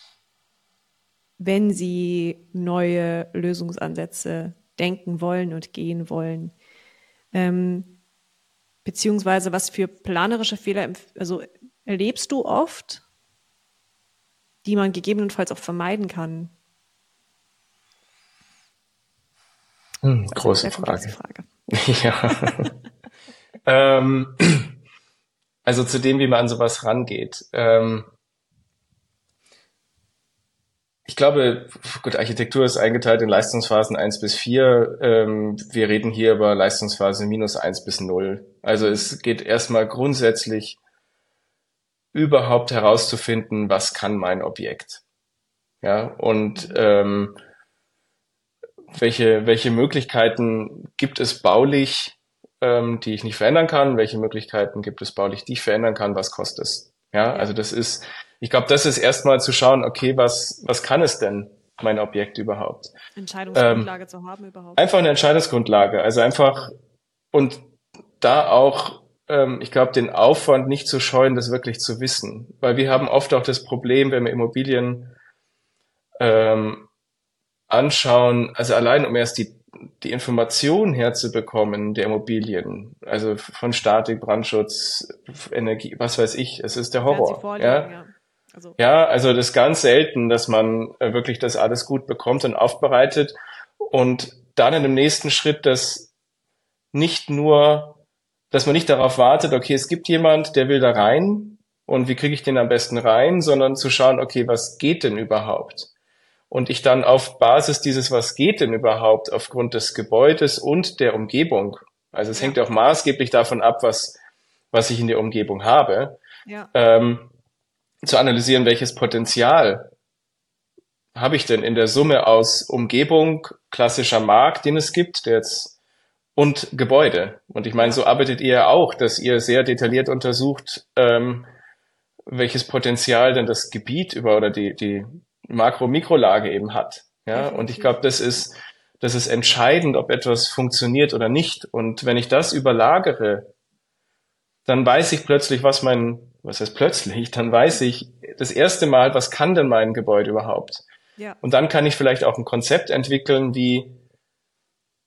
wenn sie neue Lösungsansätze denken wollen und gehen wollen? Ähm, beziehungsweise was für planerische Fehler, also erlebst du oft, die man gegebenenfalls auch vermeiden kann? Hm, Das ist große eine sehr komplexe Frage. Frage. Ja. ähm, also zu dem, wie man an sowas rangeht. Ähm, ich glaube, gut, Architektur ist eingeteilt in Leistungsphasen eins bis vier. Ähm, wir reden hier über Leistungsphase minus eins bis null. Also es geht erstmal grundsätzlich überhaupt herauszufinden, was kann mein Objekt. Ja, und ähm, welche, welche Möglichkeiten gibt es baulich, ähm, die ich nicht verändern kann? Welche Möglichkeiten gibt es baulich, die ich verändern kann? Was kostet es? Ja, also das ist, ich glaube, das ist erstmal zu schauen, okay, was, was kann es denn, mein Objekt überhaupt? Entscheidungsgrundlage Ähm, zu haben überhaupt. einfach eine Entscheidungsgrundlage, also einfach, und da auch, ähm, ich glaube, den Aufwand nicht zu scheuen, das wirklich zu wissen. Weil wir haben oft auch das Problem, wenn wir Immobilien ähm, anschauen, also allein um erst die, die Information herzubekommen der Immobilien, also von Statik, Brandschutz, Energie, was weiß ich, es ist der Während sie Horror. vorliegen, Ja, ja. Also, ja, also das ist ganz selten, dass man äh, wirklich das alles gut bekommt und aufbereitet und dann in dem nächsten Schritt das nicht nur, dass man nicht darauf wartet, okay, es gibt jemand, der will da rein und wie kriege ich den am besten rein, sondern zu schauen, okay, was geht denn überhaupt? Und ich dann auf Basis dieses, was geht denn überhaupt, aufgrund des Gebäudes und der Umgebung, also es ja, hängt auch maßgeblich davon ab, was, was ich in der Umgebung habe, ja, ähm, zu analysieren, welches Potenzial habe ich denn in der Summe aus Umgebung, klassischer Markt, den es gibt, der jetzt, und Gebäude. Und ich meine, ja, so arbeitet ihr ja auch, dass ihr sehr detailliert untersucht, ähm, welches Potenzial denn das Gebiet über oder die, die Makro-Mikrolage eben hat. Ja, und ich definitiv. glaube, das ist, das ist entscheidend, ob etwas funktioniert oder nicht. Und wenn ich das überlagere, dann weiß ich plötzlich, was mein, was heißt plötzlich, dann weiß ich das erste Mal, was kann denn mein Gebäude überhaupt? Ja, Und dann kann ich vielleicht auch ein Konzept entwickeln, wie,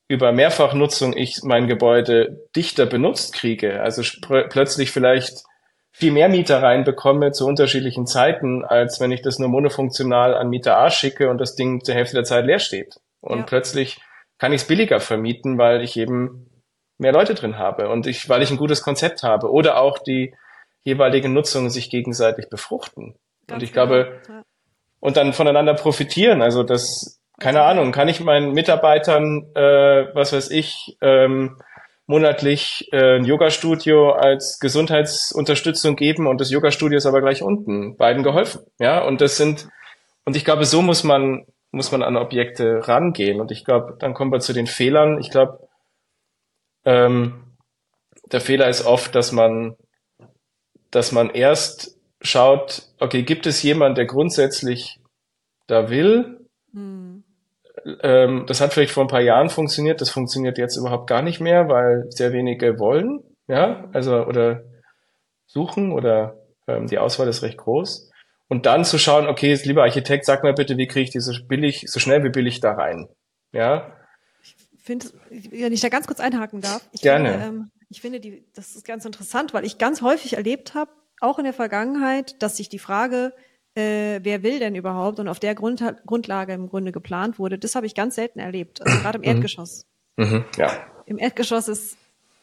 über Mehrfachnutzung ich mein Gebäude dichter benutzt kriege, also sp- plötzlich vielleicht viel mehr Mieter reinbekomme zu unterschiedlichen Zeiten, als wenn ich das nur monofunktional an Mieter A schicke und das Ding zur Hälfte der Zeit leer steht. Und Ja. plötzlich kann ich es billiger vermieten, weil ich eben mehr Leute drin habe und ich, weil ich ein gutes Konzept habe oder auch die jeweilige Nutzung sich gegenseitig befruchten. Ganz und ich genau. glaube, Ja. und dann voneinander profitieren. Also das, keine Also, Ahnung, kann ich meinen Mitarbeitern, äh, was weiß ich, ähm, monatlich äh, ein Yoga-Studio als Gesundheitsunterstützung geben und das Yoga-Studio ist aber gleich unten, beiden geholfen. Ja, und das sind, und ich glaube, so muss man, muss man an Objekte rangehen. Und ich glaube, dann kommen wir zu den Fehlern. Ich glaube, ähm, der Fehler ist oft, dass man, dass man erst schaut, okay, gibt es jemanden, der grundsätzlich da will? hm. Ähm, das hat vielleicht vor ein paar Jahren funktioniert, das funktioniert jetzt überhaupt gar nicht mehr, weil sehr wenige wollen, ja, also oder suchen oder ähm, die Auswahl ist recht groß. Und dann zu schauen, okay, lieber Architekt, sag mir bitte, wie kriege ich diese billig, so schnell wie billig da rein? Ja, Finde, wenn ich da ganz kurz einhaken darf, ich Gerne. finde, ähm, ich finde die, das ist ganz interessant, weil ich ganz häufig erlebt habe, auch in der Vergangenheit, dass sich die Frage, äh, wer will denn überhaupt und auf der Grund, Grundlage im Grunde geplant wurde, das habe ich ganz selten erlebt, also gerade im Erdgeschoss. Mhm, ja. Im Erdgeschoss ist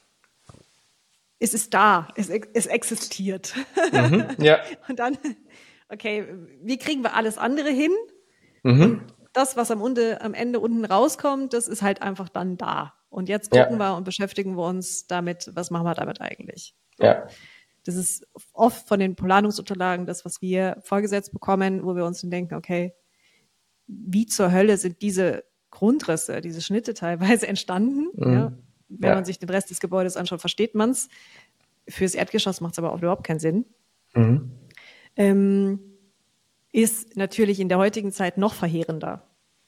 es ist da, es, es existiert. Mhm, ja. Und dann, okay, wie kriegen wir alles andere hin? Mhm. Und das, was am, Unde, am Ende unten rauskommt, das ist halt einfach dann da. Und jetzt gucken Ja. wir und beschäftigen wir uns damit, was machen wir damit eigentlich? Ja. Das ist oft von den Planungsunterlagen das, was wir vorgesetzt bekommen, wo wir uns dann denken, okay, wie zur Hölle sind diese Grundrisse, diese Schnitte teilweise entstanden? Mhm. Ja, wenn Ja. man sich den Rest des Gebäudes anschaut, versteht man es. Fürs Erdgeschoss macht es aber auch überhaupt keinen Sinn. Mhm. Ähm, ist natürlich in der heutigen Zeit noch verheerender.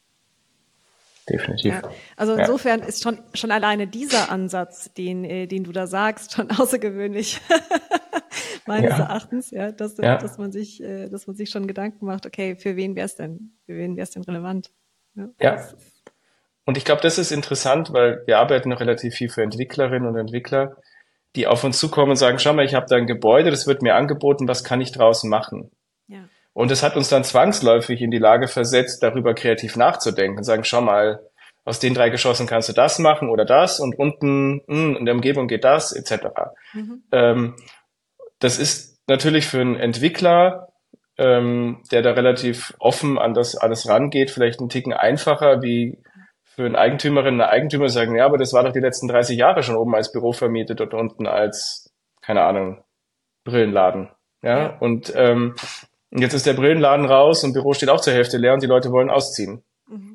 Definitiv. Ja, also Ja. insofern ist schon, schon alleine dieser Ansatz, den, äh, den du da sagst, schon außergewöhnlich. Meines Ja. Erachtens, ja, dass, Ja. dass man sich, äh, dass man sich schon Gedanken macht, okay, für wen wäre es denn? Für wen wäre es denn relevant? Ja. das ist- Und ich glaube, das ist interessant, weil wir arbeiten noch relativ viel für Entwicklerinnen und Entwickler, die auf uns zukommen und sagen, schau mal, ich habe da ein Gebäude, das wird mir angeboten, was kann ich draußen machen? Ja, Und das hat uns dann zwangsläufig in die Lage versetzt, darüber kreativ nachzudenken und sagen, schau mal, aus den drei Geschossen kannst du das machen oder das und unten mh, in der Umgebung geht das, et cetera. mhm. Ähm, das ist natürlich für einen Entwickler, ähm, der da relativ offen an das alles rangeht, vielleicht einen Ticken einfacher, wie für einen Eigentümerin, eine Eigentümer sagen, ja, aber das war doch die letzten dreißig Jahre schon oben als Büro vermietet und unten als, keine Ahnung, Brillenladen. Ja, Ja. und ähm, jetzt ist der Brillenladen raus und Büro steht auch zur Hälfte leer und die Leute wollen ausziehen. Mhm.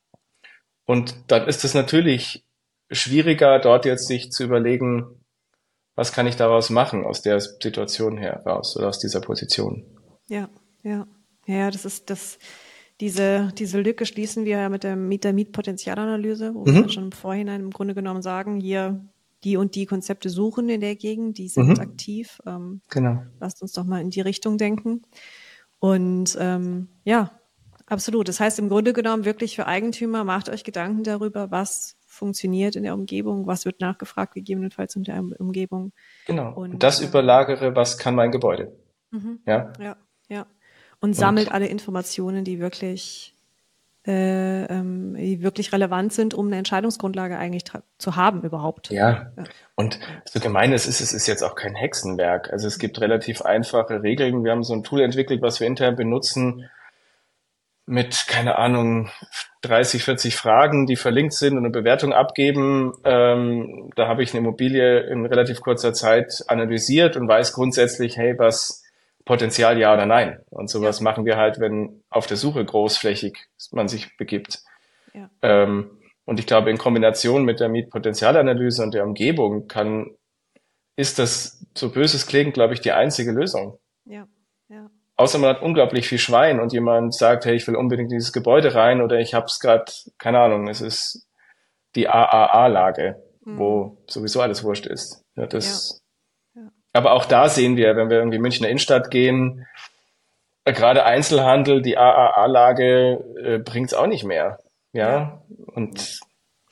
Und dann ist es natürlich schwieriger, dort jetzt sich zu überlegen, was kann ich daraus machen aus der Situation heraus oder aus dieser Position. Ja, ja. Ja, das ist das, diese, diese Lücke schließen wir ja mit der Mieter-Miet-Potenzialanalyse, wo Mhm. wir schon im Vorhinein im Grunde genommen sagen, hier die und die Konzepte suchen in der Gegend, die sind Mhm. aktiv. Ähm, Genau. lasst uns doch mal in die Richtung denken. Und ähm, ja, absolut. Das heißt im Grunde genommen wirklich für Eigentümer, macht euch Gedanken darüber, was funktioniert in der Umgebung, was wird nachgefragt, gegebenenfalls in der Umgebung. Genau. Und, Und das äh, überlagere, was kann mein Gebäude? Mhm. Ja. Ja, ja. Und sammelt alle Informationen, die wirklich, äh, ähm, die wirklich relevant sind, um eine Entscheidungsgrundlage eigentlich tra- zu haben überhaupt. Ja. Ja. Und so gemein es ist, es ist jetzt auch kein Hexenwerk. Also es gibt relativ einfache Regeln. Wir haben so ein Tool entwickelt, was wir intern benutzen, mit, keine Ahnung, dreißig, vierzig Fragen, die verlinkt sind und eine Bewertung abgeben. Ähm, da habe ich eine Immobilie in relativ kurzer Zeit analysiert und weiß grundsätzlich, hey, was Potenzial ja oder nein. Und sowas Ja. machen wir halt, wenn auf der Suche großflächig man sich begibt. Ja. Ähm, und ich glaube, in Kombination mit der Mietpotenzialanalyse und der Umgebung kann, ist das, so böse es klingt, glaube ich, die einzige Lösung. Ja. Ja. Außer man hat unglaublich viel Schwein und jemand sagt, hey, ich will unbedingt in dieses Gebäude rein oder ich habe es gerade, keine Ahnung, es ist die A A A-Lage, Mhm. wo sowieso alles wurscht ist. Ja, das, Ja. Ja. Aber auch da sehen wir, wenn wir irgendwie Münchner Innenstadt gehen, äh, gerade Einzelhandel, die A A A-Lage äh, bringt's auch nicht mehr. Ja, Ja. und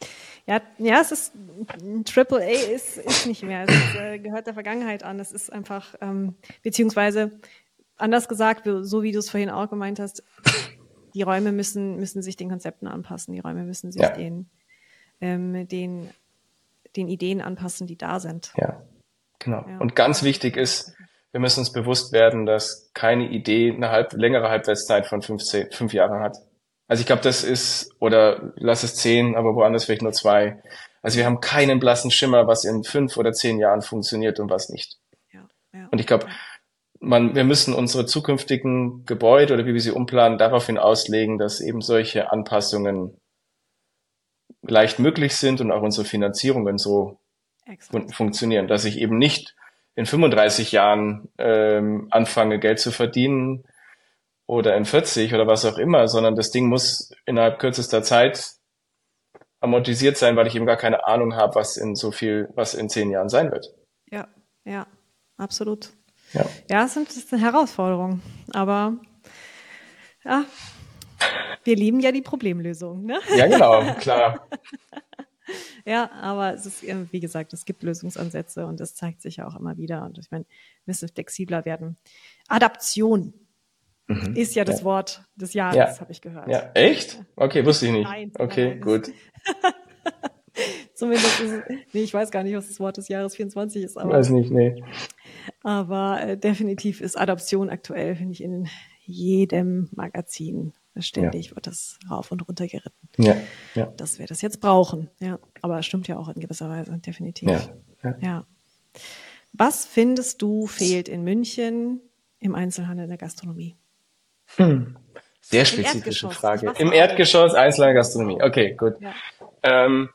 Ja, ja, es ist Triple A ist, ist nicht mehr. Es ist, äh, gehört der Vergangenheit an. Es ist einfach, ähm, beziehungsweise anders gesagt, so wie du es vorhin auch gemeint hast, die Räume müssen, müssen sich den Konzepten anpassen. Die Räume müssen sich Ja. den, ähm, den, den Ideen anpassen, die da sind. Ja, genau. Ja. Und ganz wichtig ist, wir müssen uns bewusst werden, dass keine Idee eine halb, längere Halbwertszeit von fünfzehn, fünf Jahren hat. Also ich glaube, das ist, oder lass es zehn, aber woanders vielleicht nur zwei. Also wir haben keinen blassen Schimmer, was in fünf oder zehn Jahren funktioniert und was nicht. Ja, ja, und ich glaube, man, wir müssen unsere zukünftigen Gebäude oder wie wir sie umplanen, daraufhin auslegen, dass eben solche Anpassungen leicht möglich sind und auch unsere Finanzierungen so fun- funktionieren, dass ich eben nicht in fünfunddreißig Jahren ähm, anfange, Geld zu verdienen, oder in vierzig oder was auch immer, sondern das Ding muss innerhalb kürzester Zeit amortisiert sein, weil ich eben gar keine Ahnung habe, was in so viel, was in zehn Jahren sein wird. Ja, ja, absolut. Ja, ja es sind, das ist eine Herausforderung, aber ja, wir lieben ja die Problemlösung, ne? Ja, genau, klar. Ja, aber es ist, wie gesagt, es gibt Lösungsansätze und das zeigt sich ja auch immer wieder. Und ich meine, wir müssen flexibler werden. Adaption. Mhm. Ist ja das ja. Wort des Jahres, ja. habe ich gehört. Ja, echt? Okay, wusste ich nicht. Nein, okay, nein, gut. Zumindest ist es, nee, ich weiß gar nicht, was das Wort des Jahres vierundzwanzig ist. Aber, weiß nicht, nee. Aber äh, definitiv ist Adaption aktuell, finde ich, in jedem Magazin. Ständig ja. wird das rauf und runter geritten. Ja, ja. Dass wir das jetzt brauchen. Ja, aber es stimmt ja auch in gewisser Weise, definitiv. Ja, ja. ja. Was findest du fehlt in München im Einzelhandel, in der Gastronomie? Hm. Sehr spezifische Frage. Im Erdgeschoss, Einzelhandel, Gastronomie. Okay, gut. Ja. Ähm,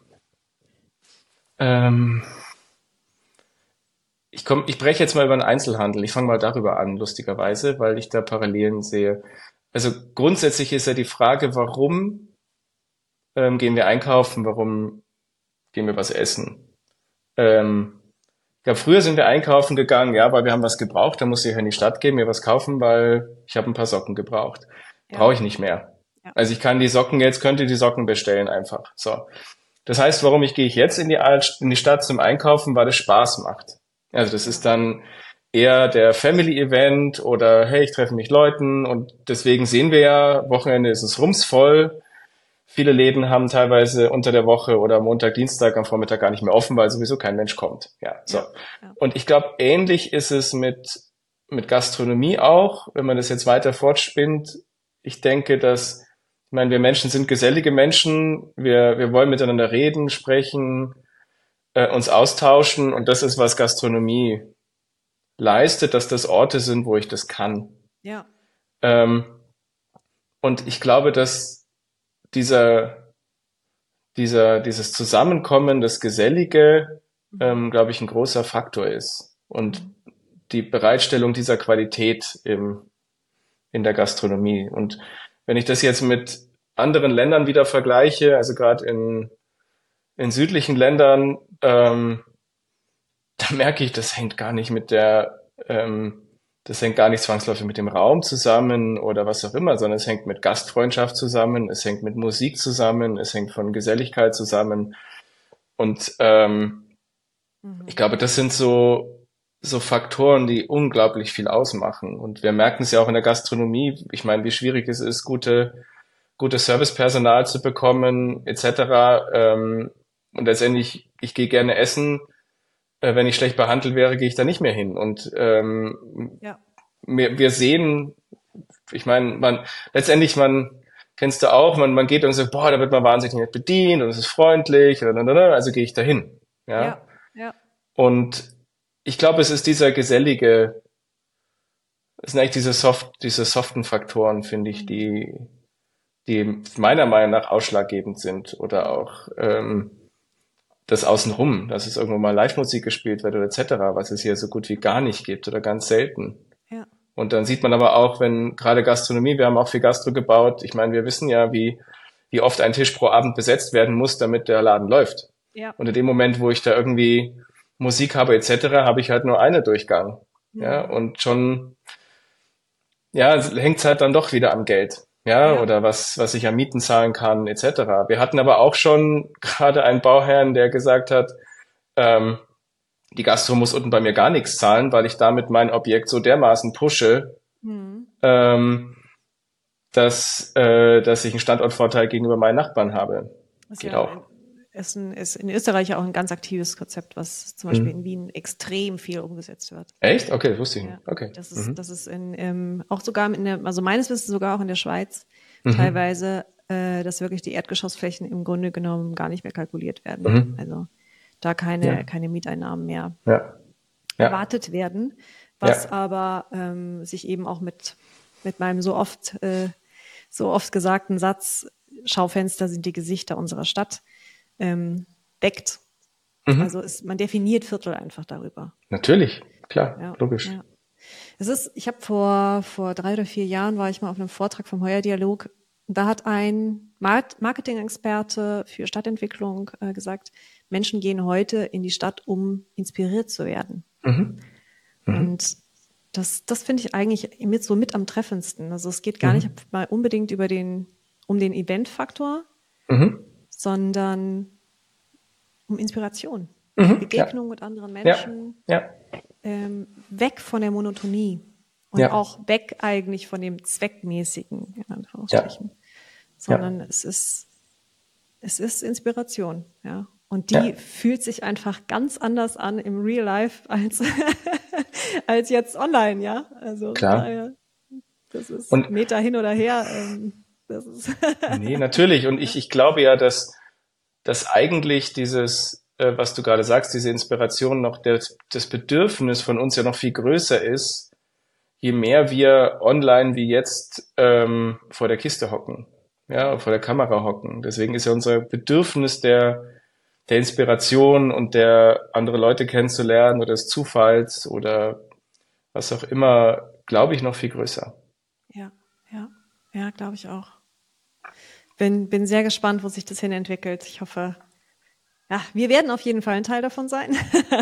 ähm, ich komm, ich breche jetzt mal über den Einzelhandel. Ich fange mal darüber an, lustigerweise, weil ich da Parallelen sehe. Also grundsätzlich ist ja die Frage, warum ähm, gehen wir einkaufen, warum gehen wir was essen? Ähm, ich glaube, früher sind wir einkaufen gegangen, ja, weil wir haben was gebraucht, da musste ich in die Stadt gehen, mir was kaufen, weil ich habe ein paar Socken gebraucht. Ja. Brauche ich nicht mehr. Ja. Also ich kann die Socken jetzt, könnte die Socken bestellen einfach. So. Das heißt, warum ich gehe ich jetzt in die, in die Stadt zum Einkaufen, weil es Spaß macht. Also das ist dann eher der Family-Event oder hey, ich treffe mich Leuten und deswegen sehen wir ja, Wochenende ist es rumsvoll. Viele Läden haben teilweise unter der Woche oder Montag, Dienstag am Vormittag gar nicht mehr offen, weil sowieso kein Mensch kommt. Ja, so. Ja, ja. Und ich glaube, ähnlich ist es mit, mit Gastronomie auch, wenn man das jetzt weiter fortspinnt. Ich denke, dass, ich meine, wir Menschen sind gesellige Menschen. Wir, wir wollen miteinander reden, sprechen, äh, uns austauschen. Und das ist, was Gastronomie leistet, dass das Orte sind, wo ich das kann. Ja. Ähm, und ich glaube, dass dieser, dieser, dieses Zusammenkommen, das Gesellige, ähm, glaube ich, ein großer Faktor ist. Und die Bereitstellung dieser Qualität im, in der Gastronomie. Und wenn ich das jetzt mit anderen Ländern wieder vergleiche, also gerade in, in südlichen Ländern, ähm, da merke ich, das hängt gar nicht mit der, ähm, das hängt gar nicht zwangsläufig mit dem Raum zusammen oder was auch immer, sondern es hängt mit Gastfreundschaft zusammen, es hängt mit Musik zusammen, es hängt von Geselligkeit zusammen. Und ähm, mhm. ich glaube, das sind so so Faktoren, die unglaublich viel ausmachen. Und wir merken es ja auch in der Gastronomie. Ich meine, wie schwierig es ist, gute gutes Servicepersonal zu bekommen, et cetera. Ähm, und letztendlich, ich gehe gerne essen. Wenn ich schlecht behandelt wäre, gehe ich da nicht mehr hin. Und ähm, ja. wir, wir sehen, ich meine, man letztendlich, man kennst du auch, man, man geht und sagt, boah, da wird man wahnsinnig nett bedient und es ist freundlich, also gehe ich da hin. Ja? Ja, ja. Und ich glaube, es ist dieser gesellige, es sind eigentlich diese soft, diese soften Faktoren, finde ich, die, die meiner Meinung nach ausschlaggebend sind oder auch ähm, das Außenrum, dass es irgendwo mal Live-Musik gespielt wird oder et cetera, was es hier so gut wie gar nicht gibt oder ganz selten. Ja. Und dann sieht man aber auch, wenn gerade Gastronomie, wir haben auch viel Gastro gebaut, ich meine, wir wissen ja, wie wie oft ein Tisch pro Abend besetzt werden muss, damit der Laden läuft. Ja. Und in dem Moment, wo ich da irgendwie Musik habe et cetera, habe ich halt nur einen Durchgang. Ja, ja und schon, ja, hängt es halt dann doch wieder am Geld. ja, Ja. oder was, was ich an Mieten zahlen kann, et cetera. Wir hatten aber auch schon gerade einen Bauherrn, der gesagt hat, ähm, die Gastro muss unten bei mir gar nichts zahlen, weil ich damit mein Objekt so dermaßen pushe, Mhm. ähm, dass, äh, dass ich einen Standortvorteil gegenüber meinen Nachbarn habe. Das ist Geht ja auch. in, ist, ein, ist in Österreich ja auch ein ganz aktives Konzept, was zum Beispiel in Mhm. Wien extrem viel umgesetzt wird. Echt? Okay, das wusste ich nicht. Ja, Okay. das ist, Mhm. das ist in, ähm, auch sogar in der, also meines Wissens sogar auch in der Schweiz Mhm. teilweise, äh, dass wirklich die Erdgeschossflächen im Grunde genommen gar nicht mehr kalkuliert werden. Mhm. Also da keine, Ja, keine Mieteinnahmen mehr ja, ja, erwartet werden, was ja. aber ähm, sich eben auch mit, mit meinem so oft, äh, so oft gesagten Satz, Schaufenster sind die Gesichter unserer Stadt, ähm, deckt. Mhm. Also ist, man definiert Viertel einfach darüber. Natürlich, klar, Ja, logisch. ja. Es ist, ich habe vor, vor drei oder vier Jahren war ich mal auf einem Vortrag vom Heuer-Dialog. Da hat ein Marketing-Experte für Stadtentwicklung äh, gesagt, Menschen gehen heute in die Stadt, um inspiriert zu werden. Mhm. Mhm. Und das, das finde ich eigentlich mit so mit am treffendsten. Also es geht gar nicht Mhm. mal unbedingt über den, um den Event-Faktor, Mhm. sondern um Inspiration. Mhm. Ja, Begegnung mit anderen ja, Menschen, ja, ähm, weg von der Monotonie und ja, auch weg eigentlich von dem Zweckmäßigen, in ja, Anführungsstrichen, ja, sondern es ist, es ist Inspiration, ja. Und die ja, fühlt sich einfach ganz anders an im Real Life als, als jetzt online, ja. Also klar. daher, das ist Und Meter hin oder her, ähm, das ist, nee, natürlich. Und ich, ja, ich glaube ja, dass, dass eigentlich dieses, äh, was du gerade sagst, diese Inspiration noch das, das Bedürfnis von uns ja noch viel größer ist, je mehr wir online wie jetzt ähm, vor der Kiste hocken, ja, vor der Kamera hocken. Deswegen ist ja unser Bedürfnis der, der Inspiration und der andere Leute kennenzulernen oder des Zufalls oder was auch immer, glaube ich, noch viel größer. ja, ja, ja, glaube ich auch. Bin, bin sehr gespannt, wo sich das hin entwickelt. Ich hoffe, ja, wir werden auf jeden Fall ein Teil davon sein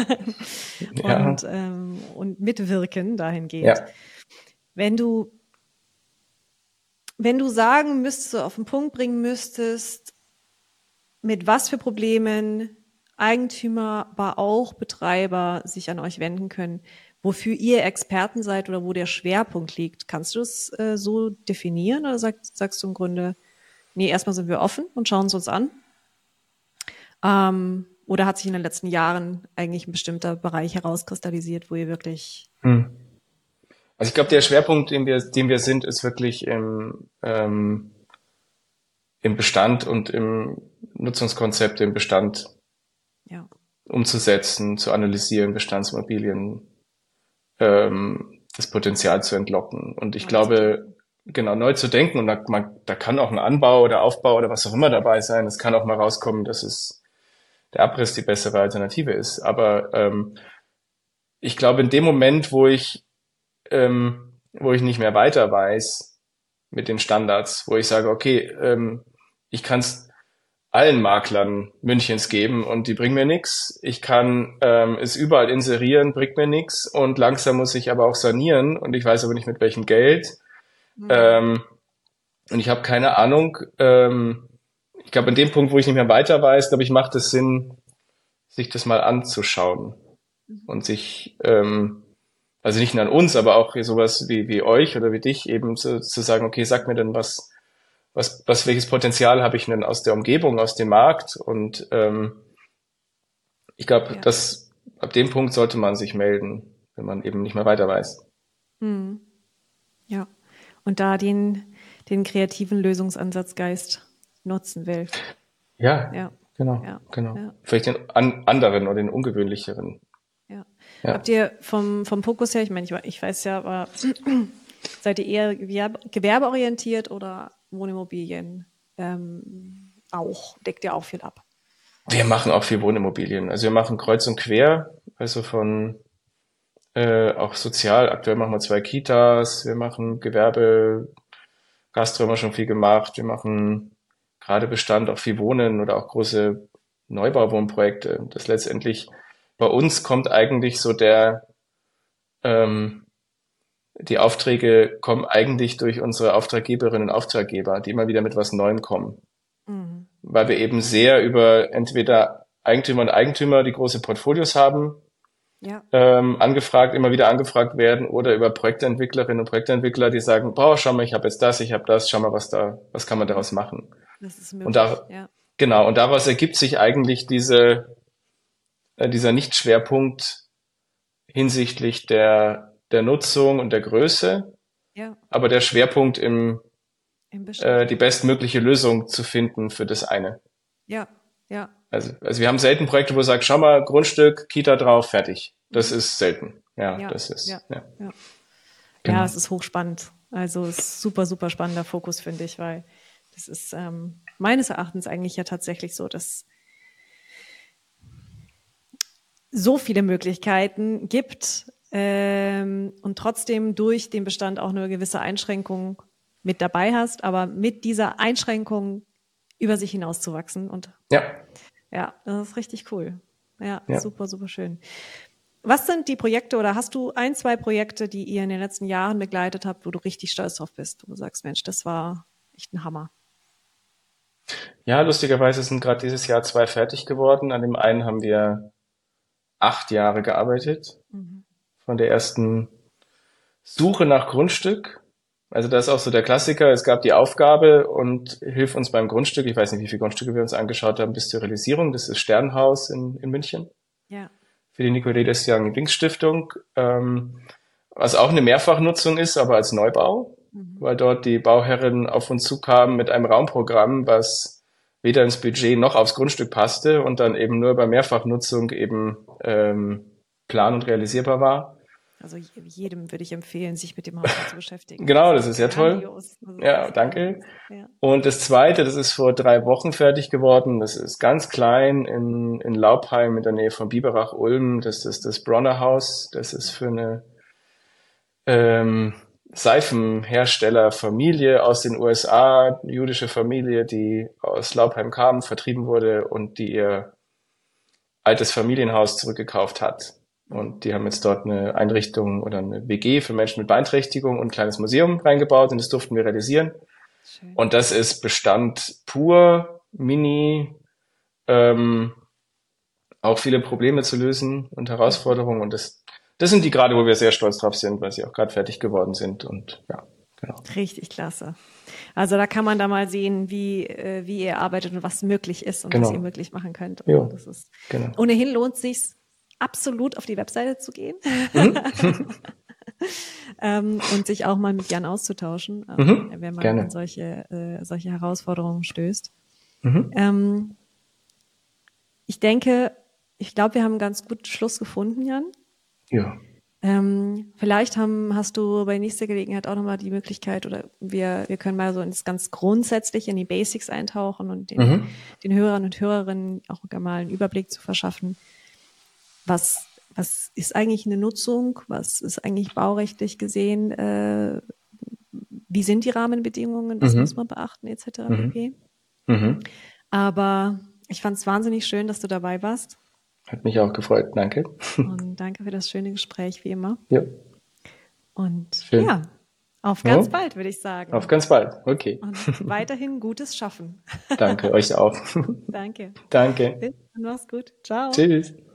Ja, und, ähm, und mitwirken dahingehend. ja. Wenn du, wenn du sagen müsstest, so auf den Punkt bringen müsstest, mit was für Problemen Eigentümer, aber auch Betreiber sich an euch wenden können, wofür ihr Experten seid oder wo der Schwerpunkt liegt, kannst du es äh, so definieren oder sagst, sagst du im Grunde, nee, erstmal sind wir offen und schauen es uns an? Ähm, oder hat sich in den letzten Jahren eigentlich ein bestimmter Bereich herauskristallisiert, wo ihr wirklich, Hm. Also ich glaube, der ja, Schwerpunkt, den wir, den wir sind, ist wirklich im, ähm, im Bestand und im Nutzungskonzept, im Bestand ja, umzusetzen, zu analysieren, Bestandsimmobilien, ähm, das Potenzial zu entlocken. Und ich neu zu glaube, denken? genau, neu zu denken. Und da, man, da kann auch ein Anbau oder Aufbau oder was auch immer dabei sein. Es kann auch mal rauskommen, dass es der Abriss die bessere Alternative ist. Aber ähm, ich glaube, in dem Moment, wo ich, ähm, wo ich nicht mehr weiter weiß mit den Standards, wo ich sage, okay, ähm, ich kann es allen Maklern Münchens geben und die bringen mir nichts. Ich kann ähm, es überall inserieren, bringt mir nichts und langsam muss ich aber auch sanieren und ich weiß aber nicht mit welchem Geld. Hm. Ähm, und ich habe keine Ahnung. Ähm, ich glaube, an dem Punkt, wo ich nicht mehr weiter weiß, glaube ich, macht es Sinn, sich das mal anzuschauen und sich, ähm, also nicht nur an uns, aber auch sowas wie, wie euch oder wie dich eben so, zu sagen, okay, sag mir denn was, was, was, welches Potenzial habe ich denn aus der Umgebung, aus dem Markt? Und ähm, ich glaube, Ja. dass ab dem Punkt sollte man sich melden, wenn man eben nicht mehr weiter weiß. Hm. Ja. Und da den, den kreativen Lösungsansatzgeist nutzen will. Ja, Ja, genau, ja, genau. ja, Vielleicht den an, anderen oder den ungewöhnlicheren. ja. Ja. Habt ihr vom, vom Fokus her, ich meine, ich, ich weiß ja, aber seid ihr eher gewerbe, gewerbeorientiert oder Wohnimmobilien ähm, auch? Deckt ihr auch viel ab? Wir machen auch viel Wohnimmobilien. Also wir machen kreuz und quer, also von äh, auch sozial. Aktuell machen wir zwei Kitas, wir machen Gewerbe, Gastro haben wir schon viel gemacht. Wir machen gerade Bestand auch viel Wohnen oder auch große Neubauwohnprojekte. Das letztendlich bei uns kommt eigentlich so der, ähm, die Aufträge kommen eigentlich durch unsere Auftraggeberinnen und Auftraggeber, die immer wieder mit was Neuem kommen. Mhm. Weil wir eben sehr über entweder Eigentümer und Eigentümer, die große Portfolios haben, ja. ähm, angefragt, immer wieder angefragt werden, oder über Projektentwicklerinnen und Projektentwickler, die sagen, boah, schau mal, ich habe jetzt das, ich habe das, schau mal, was da, was kann man daraus machen. Das ist möglich, und da, ja. Genau, und daraus ergibt sich eigentlich diese, äh, dieser Nicht-Schwerpunkt hinsichtlich der, der Nutzung und der Größe, ja. aber der Schwerpunkt im, Im äh, die bestmögliche Lösung zu finden für das eine. Ja, ja. Also, also wir haben selten Projekte, wo du sagst, schau mal, Grundstück, Kita drauf, fertig. Das ist selten. Ja, ja das ist, ja. Ja. Ja. Genau. Ja, es ist hochspannend. Also es ist super, super spannender Fokus, finde ich, weil das ist ähm, meines Erachtens eigentlich ja tatsächlich so, dass so viele Möglichkeiten gibt ähm, und trotzdem durch den Bestand auch eine gewisse Einschränkung mit dabei hast, aber mit dieser Einschränkung über sich hinauszuwachsen. Und ja, ja, das ist richtig cool. Ja, ja, super, super schön. Was sind die Projekte oder hast du ein, zwei Projekte, die ihr in den letzten Jahren begleitet habt, wo du richtig stolz drauf bist, wo du sagst, Mensch, das war echt ein Hammer? Ja, lustigerweise sind gerade dieses Jahr zwei fertig geworden. An dem einen haben wir acht Jahre gearbeitet. Mhm. Von der ersten Suche nach Grundstück. Also das ist auch so der Klassiker. Es gab die Aufgabe und hilf uns beim Grundstück. Ich weiß nicht, wie viele Grundstücke wir uns angeschaut haben bis zur Realisierung. Das ist Sternhaus in, in München. Ja. Für die Nicoledes Young Links Stiftung. Ähm, was auch eine Mehrfachnutzung ist, aber als Neubau. Mhm. Weil dort die Bauherren auf uns zukamen mit einem Raumprogramm, was weder ins Budget noch aufs Grundstück passte und dann eben nur bei Mehrfachnutzung eben ähm, plan- und realisierbar war. Also jedem würde ich empfehlen, sich mit dem Haus zu beschäftigen. Genau, das ist sehr toll. Also ja, danke. Ja. Und das Zweite, das ist vor drei Wochen fertig geworden. Das ist ganz klein in, in Laubheim in der Nähe von Biberach-Ulm. Das ist das Bronner Haus. Das ist für eine ähm, Seifenherstellerfamilie aus den U S A, eine jüdische Familie, die aus Laubheim kam, vertrieben wurde und die ihr altes Familienhaus zurückgekauft hat. Und die haben jetzt dort eine Einrichtung oder eine W G für Menschen mit Beeinträchtigung und ein kleines Museum reingebaut und das durften wir realisieren. Schön. Und das ist Bestand pur, mini, ähm, auch viele Probleme zu lösen und Herausforderungen. Und das, das sind die gerade, wo wir sehr stolz drauf sind, weil sie auch gerade fertig geworden sind. Und ja, genau. Richtig klasse. Also da kann man da mal sehen, wie, äh, wie ihr arbeitet und was möglich ist und genau. was ihr möglich machen könnt. Und jo, das ist, genau. Ohnehin lohnt es sich absolut auf die Webseite zu gehen mhm. ähm, und sich auch mal mit Jan auszutauschen, ähm, mhm. wenn man Gerne. an solche, äh, solche Herausforderungen stößt. Mhm. Ähm, ich denke, ich glaube, wir haben einen ganz guten Schluss gefunden, Jan. Ja. Ähm, vielleicht haben, hast du bei nächster Gelegenheit auch nochmal die Möglichkeit oder wir, wir können mal so ins ganz grundsätzlich in die Basics eintauchen und den, mhm. den Hörern und Hörerinnen auch mal einen Überblick zu verschaffen. Was, was ist eigentlich eine Nutzung? Was ist eigentlich baurechtlich gesehen? Äh, wie sind die Rahmenbedingungen? Was mhm. muss man beachten, et cetera Mhm. pp. Mhm. Aber ich fand es wahnsinnig schön, dass du dabei warst. Hat mich auch gefreut, danke. Und danke für das schöne Gespräch, wie immer. Ja. Und schön. ja, auf ganz ja. bald, würde ich sagen. Auf ganz bald, okay. Und weiterhin gutes Schaffen. Danke, euch auch. Danke. Danke. Bis dann, mach's gut. Ciao. Tschüss.